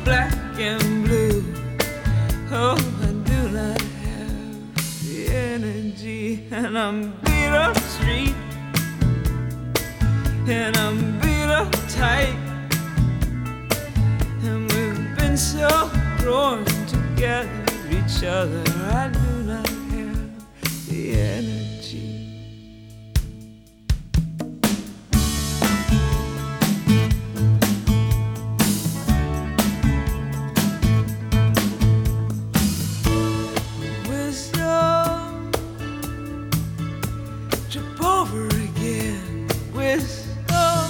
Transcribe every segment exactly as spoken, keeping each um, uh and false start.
black and blue. Oh, I do not have the energy, and I'm beat up street, and I'm beat up tight, and we've been so drawn together each other. I do not have the energy. Wisdom, trip over again. Wisdom,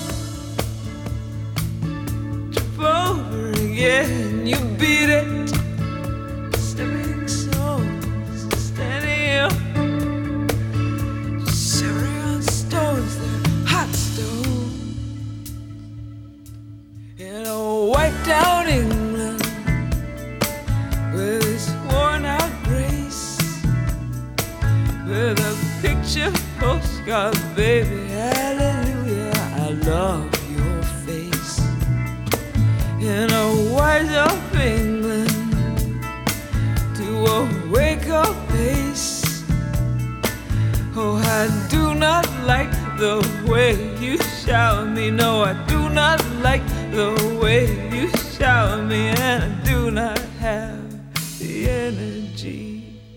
trip over again. You beat it. Stepping stones, standing up, shivering on stones, they're hot stones. In a wiped out England with its worn out grace, with a picture postcard, baby, hallelujah, I love your face. In a wiped out England to a wake-up pace. Oh, I do not like the way you shower me. No, I do not like the way you shower me, and I do not have the energy.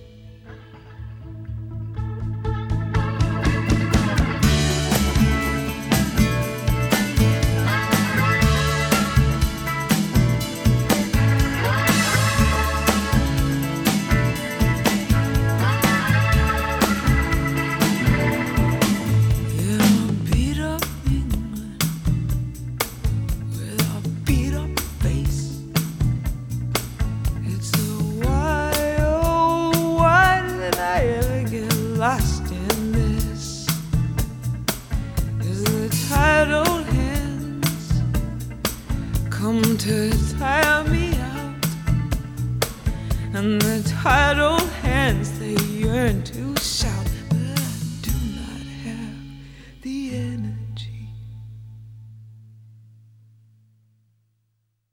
Lost in this is the tired hands come to tire me out, and the tired old hands, they yearn to shout.